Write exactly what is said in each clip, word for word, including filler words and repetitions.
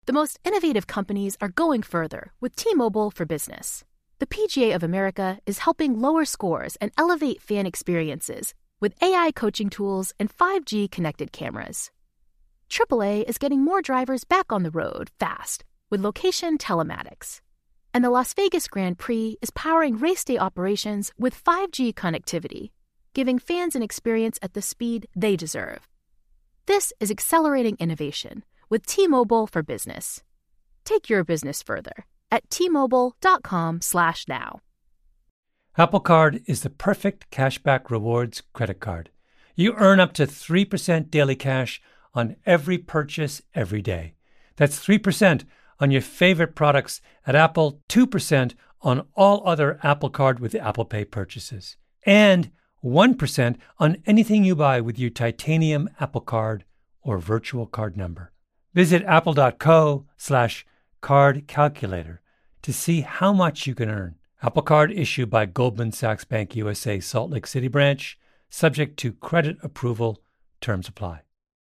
The most innovative companies are going further with T-Mobile for Business. The P G A of America is helping lower scores and elevate fan experiences with A I coaching tools and five G connected cameras. triple A is getting more drivers back on the road fast with location telematics. And the Las Vegas Grand Prix is powering race day operations with five G connectivity, giving fans an experience at the speed they deserve. This is accelerating innovation with T-Mobile for Business. Take your business further at T-Mobile.com slash now. Apple Card is the perfect cashback rewards credit card. You earn up to three percent daily cash on every purchase every day. That's three percent on your favorite products at Apple, two percent on all other Apple Card with Apple Pay purchases, and one percent on anything you buy with your titanium Apple Card or virtual card number. Visit apple.co slash card calculator to see how much you can earn. Apple Card issued by Goldman Sachs Bank U S A Salt Lake City branch, subject to credit approval. Terms apply.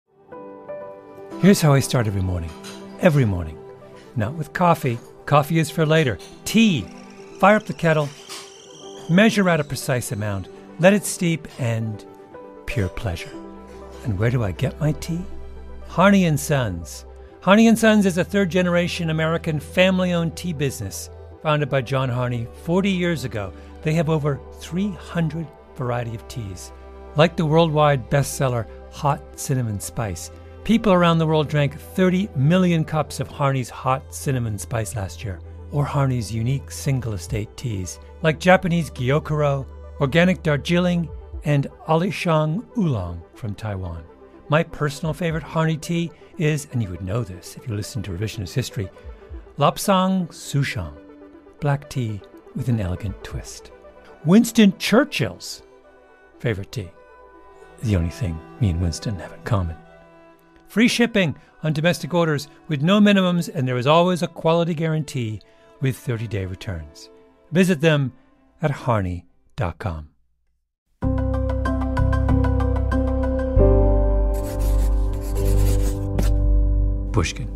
Here's how I start every morning. Every morning. Not with coffee. Coffee is for later. Tea. Fire up the kettle. Measure out a precise amount. Let it steep, and pure pleasure. And where do I get my tea? Harney and Sons. Harney and Sons is a third-generation American family-owned tea business founded by John Harney forty years ago. They have over three hundred variety of teas. Like the worldwide bestseller Hot Cinnamon Spice, people around the world drank thirty million cups of Harney's Hot Cinnamon Spice last year, or Harney's unique single-estate teas, like Japanese Gyokuro, organic Darjeeling, and Alishan Oolong from Taiwan. My personal favorite Harney tea is, and you would know this if you listen to Revisionist History, Lapsang Souchong, black tea with an elegant twist. Winston Churchill's favorite tea, the only thing me and Winston have in common. Free shipping on domestic orders with no minimums, and there is always a quality guarantee with thirty-day returns. Visit them at harney dot com. Pushkin.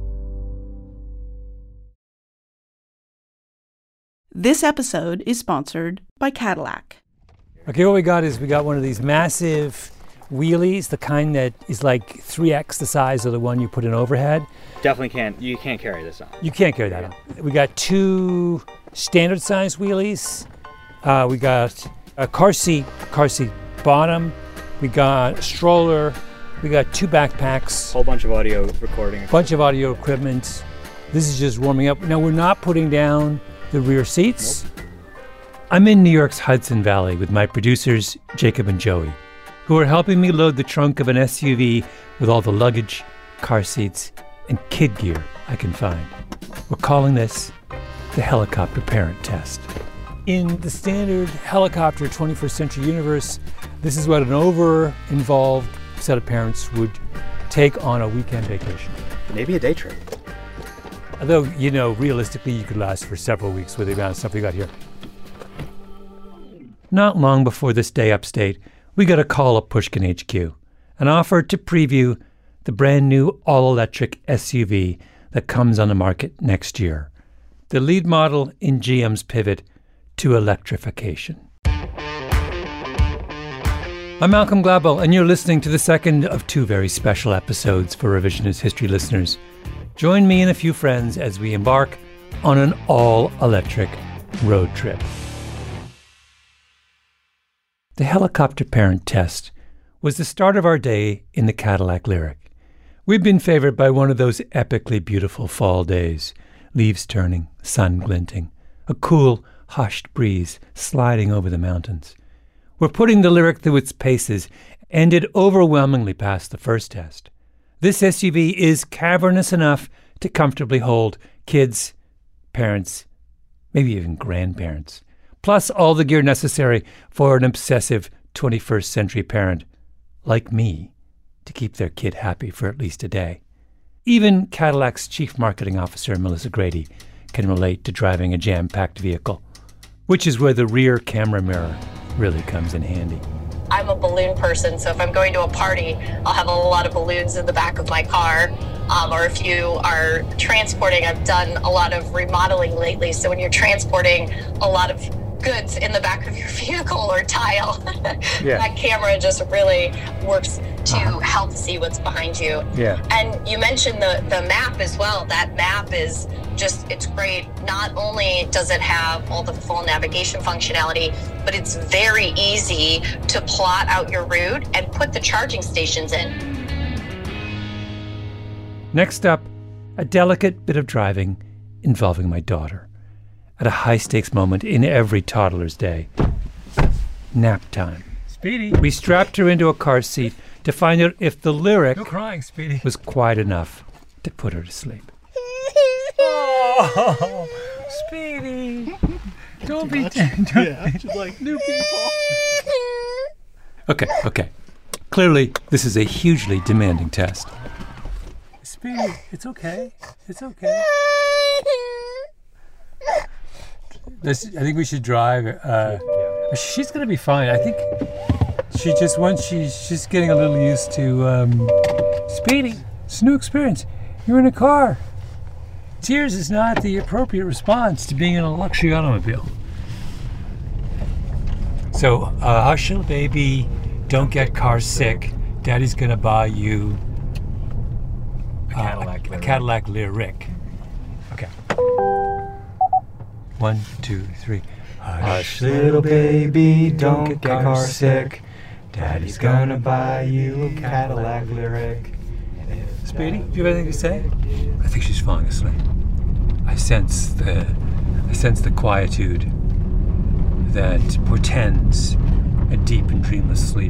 This episode is sponsored by Cadillac. Okay, what we got is we got one of these massive wheelies, the kind that is like three x the size of the one you put in overhead. Definitely can't, you can't carry this on. You can't carry that on. We got two standard size wheelies. Uh, we got a car seat, car seat bottom. We got a stroller. We got two backpacks. Whole bunch of audio recording. A bunch of audio equipment. This is just warming up. Now, we're not putting down the rear seats. Nope. I'm in New York's Hudson Valley with my producers, Jacob and Joey, who are helping me load the trunk of an S U V with all the luggage, car seats, and kid gear I can find. We're calling this the helicopter parent test. In the standard helicopter twenty-first century universe, this is what an over-involved set of parents would take on a weekend vacation. Maybe a day trip. Although, you know, realistically, you could last for several weeks with the amount of stuff we got here. Not long before this day upstate, we got a call at Pushkin H Q, an offer to preview the brand new all-electric S U V that comes on the market next year, the lead model in G M's pivot to electrification. I'm Malcolm Gladwell, and you're listening to the second of two very special episodes for Revisionist History listeners. Join me and a few friends as we embark on an all-electric road trip. The helicopter parent test was the start of our day in the Cadillac Lyric. We've been favored by one of those epically beautiful fall days, leaves turning, sun glinting, a cool, hushed breeze sliding over the mountains. We're putting the Lyric through its paces, and it overwhelmingly passed the first test. This S U V is cavernous enough to comfortably hold kids, parents, maybe even grandparents, plus all the gear necessary for an obsessive twenty-first century parent like me to keep their kid happy for at least a day. Even Cadillac's chief marketing officer, Melissa Grady, can relate to driving a jam-packed vehicle, which is where the rear camera mirror really comes in handy. I'm a balloon person, so if I'm going to a party, I'll have a lot of balloons in the back of my car. um, or if you are transporting, I've done a lot of remodeling lately. So when you're transporting a lot of goods in the back of your vehicle or tile, yeah. that camera just really works to uh-huh. help see what's behind you. Yeah. And you mentioned the, the map as well. That map is just, it's great. Not only does it have all the full navigation functionality, but it's very easy to plot out your route and put the charging stations in. Next up, a delicate bit of driving involving my daughter. At a high-stakes moment in every toddler's day. Nap time. Speedy. We strapped her into a car seat to find out if the lyric no crying, Speedy. was quiet enough to put her to sleep. Oh, Speedy. Don't be... Don't yeah, she's like new people. Okay, okay. Clearly, this is a hugely demanding test. Speedy, it's okay. It's okay. This, I think we should drive. Uh, she's going to be fine. I think she just once she's she's getting a little used to um, Speedy. It's a new experience. You're in a car. Tears is not the appropriate response to being in a luxury automobile. So, uh, hush, little baby. Don't get car sick. Daddy's going to buy you a Cadillac, uh, a, a Cadillac Lyric. Okay. One, two, three. Hush, little baby, don't get car sick. Daddy's gonna buy you a Cadillac Lyric. Speedy, do you have anything to say? I think she's falling asleep. I sense the, I sense the quietude that portends a deep and dreamless sleep.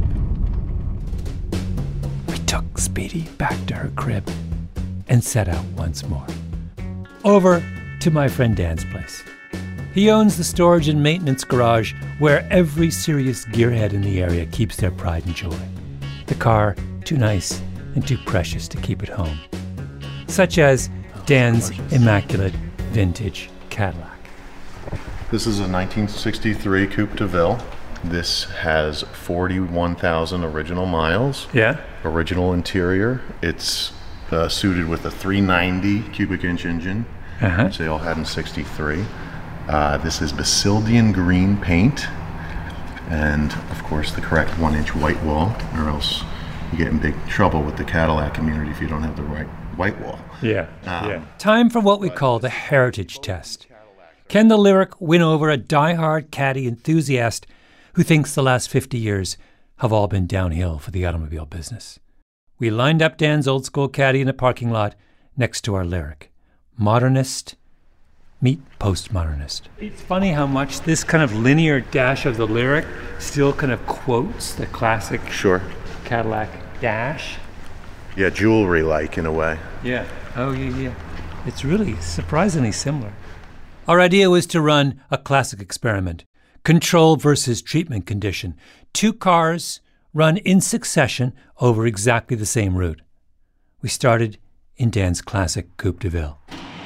We took Speedy back to her crib and set out once more. Over to my friend Dan's place. He owns the storage and maintenance garage where every serious gearhead in the area keeps their pride and joy. The car, too nice and too precious to keep at home. Such as Dan's immaculate vintage Cadillac. This is a nineteen sixty-three Coupe de Ville. This has forty-one thousand original miles. Yeah. Original interior. It's uh, suited with a three ninety cubic inch engine, uh-huh. which they all had in sixty-three. Uh, this is Basildian green paint, and of course the correct one inch white wall, or else you get in big trouble with the Cadillac community if you don't have the right white wall. Yeah, um, yeah. Time for what we call the heritage test. Can the Lyric win over a die-hard caddy enthusiast who thinks the last fifty years have all been downhill for the automobile business? We lined up Dan's old school caddy in a parking lot next to our Lyric. Modernist meet postmodernist. It's funny how much this kind of linear dash of the Lyric still kind of quotes the classic sure. Cadillac dash. Yeah, jewelry-like in a way. Yeah. Oh, yeah, yeah. It's really surprisingly similar. Our idea was to run a classic experiment. Control versus treatment condition. Two cars run in succession over exactly the same route. We started in Dan's classic Coupe de Ville.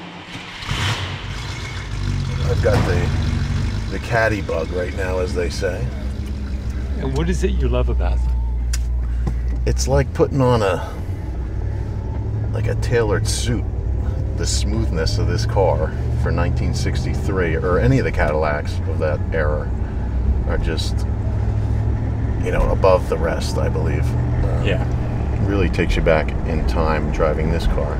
I've got the the caddy bug right now, as they say. And what is it you love about them? It's like putting on a like a tailored suit. The smoothness of this car for nineteen sixty-three, or any of the Cadillacs of that era, are just, you know, above the rest, I believe. Uh, yeah. Really takes you back in time driving this car.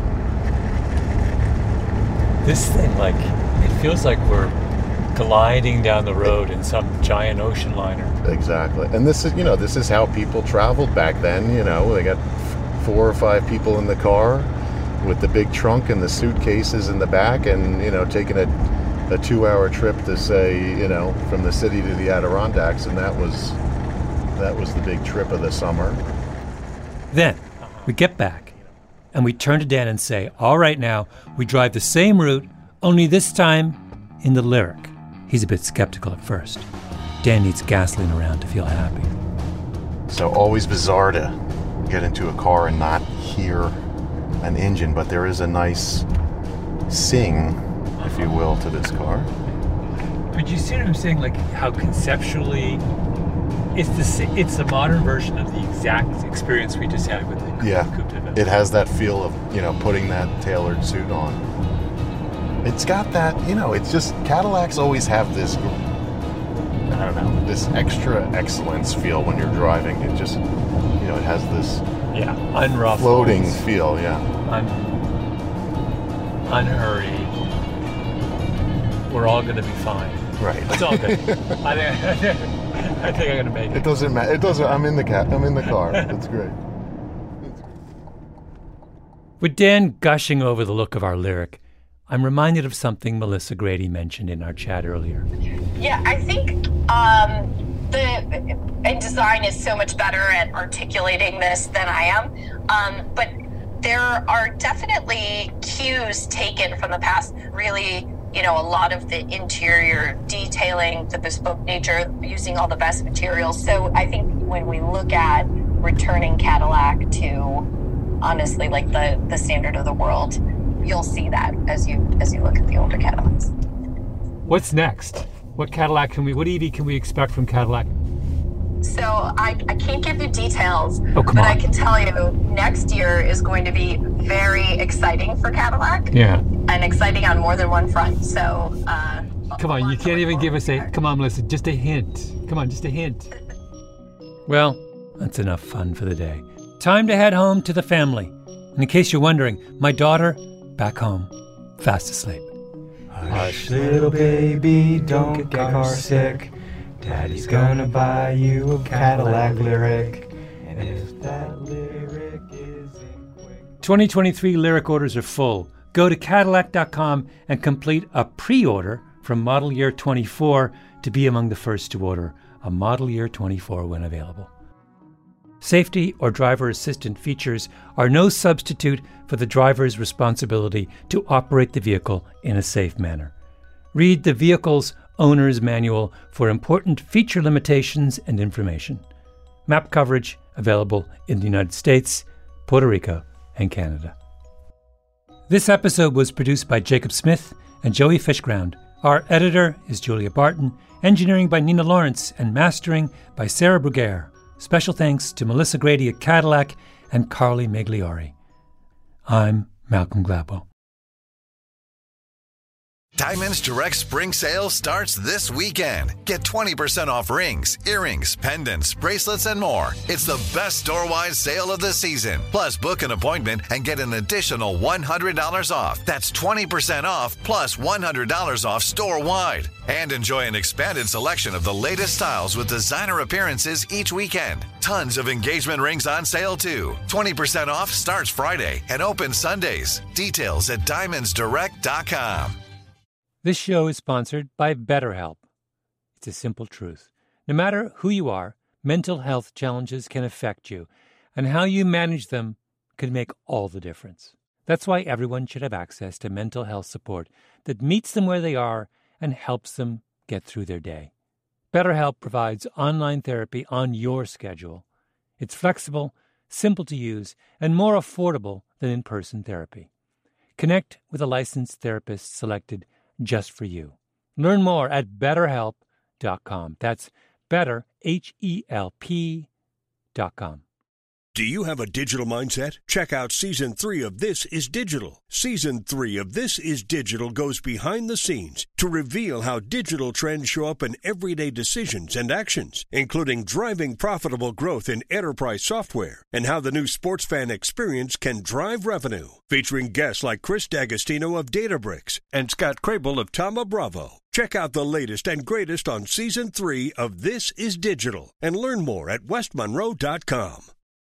This thing, like, it feels like we're gliding down the road in some giant ocean liner. Exactly. And this is, you know, this is how people traveled back then, you know. They got f- four or five people in the car with the big trunk and the suitcases in the back, and, you know, taking a, a two-hour trip to, say, you know, from the city to the Adirondacks, and that was that was the big trip of the summer. Then we get back, and we turn to Dan and say, all right, now, we drive the same route, only this time in the Lyric. He's a bit skeptical at first. Dan needs gasoline around to feel happy. So always bizarre to get into a car and not hear an engine, but there is a nice sing, if you will, to this car. But you see what I'm saying? Like, how conceptually it's the it's the modern version of the exact experience we just had with the yeah. Coupe de Ville. it has that feel of, you know, putting that tailored suit on. It's got that, you know, it's just, Cadillacs always have this, I don't know, this extra excellence feel when you're driving. It just, you know, it has this yeah, unruffled, floating feel, yeah. Un, unhurried. We're all going to be fine. Right. It's all good. I think, I think I'm going to make it. It doesn't matter. It doesn't, I'm in the cat, I'm in the car. It's great. With Dan gushing over the look of our Lyriq, I'm reminded of something Melissa Grady mentioned in our chat earlier. Yeah, I think um, the and design is so much better at articulating this than I am. Um, but there are definitely cues taken from the past. Really, you know, a lot of the interior detailing, the bespoke nature, using all the best materials. So I think when we look at returning Cadillac to honestly like the, the standard of the world, you'll see that as you as you look at the older Cadillacs. What's next? What Cadillac can we, what E V can we expect from Cadillac? So I, I can't give you details, oh, come but on. I can tell you next year is going to be very exciting for Cadillac. Yeah. And exciting on more than one front. So uh, come on, you can't even give us a, come on, Melissa, just a hint. Come on, just a hint. Well, that's enough fun for the day. Time to head home to the family. And in case you're wondering, my daughter, back home, fast asleep. Hush, little baby, don't get car sick. Daddy's gonna buy you a Cadillac Lyriq. And if that Lyriq isn't quick... twenty twenty-three Lyriq orders are full. Go to Cadillac dot com and complete a pre-order from model year twenty-four to be among the first to order a model year twenty-four when available. Safety or driver assistant features are no substitute for the driver's responsibility to operate the vehicle in a safe manner. Read the vehicle's owner's manual for important feature limitations and information. Map coverage available in the United States, Puerto Rico, and Canada. This episode was produced by Jacob Smith and Joey Fishground. Our editor is Julia Barton, engineering by Nina Lawrence, and mastering by Sarah Bruguiere. Special thanks to Melissa Grady at Cadillac and Carly Migliori. I'm Malcolm Gladwell. Diamonds Direct Spring Sale starts this weekend. Get twenty percent off rings, earrings, pendants, bracelets, and more. It's the best store-wide sale of the season. Plus, book an appointment and get an additional one hundred dollars off. That's twenty percent off plus one hundred dollars off store-wide. And enjoy an expanded selection of the latest styles with designer appearances each weekend. Tons of engagement rings on sale, too. twenty percent off starts Friday and opens Sundays. Details at diamonds direct dot com. This show is sponsored by BetterHelp. It's a simple truth. No matter who you are, mental health challenges can affect you, and how you manage them can make all the difference. That's why everyone should have access to mental health support that meets them where they are and helps them get through their day. BetterHelp provides online therapy on your schedule. It's flexible, simple to use, and more affordable than in-person therapy. Connect with a licensed therapist selected just for you. Learn more at better help dot com. That's better, H E L P dot com. Do you have a digital mindset? Check out Season three of This Is Digital. Season three of This Is Digital goes behind the scenes to reveal how digital trends show up in everyday decisions and actions, including driving profitable growth in enterprise software and how the new sports fan experience can drive revenue. Featuring guests like Chris D'Agostino of Databricks and Scott Crable of Thoma Bravo. Check out the latest and greatest on Season three of This Is Digital and learn more at west monroe dot com.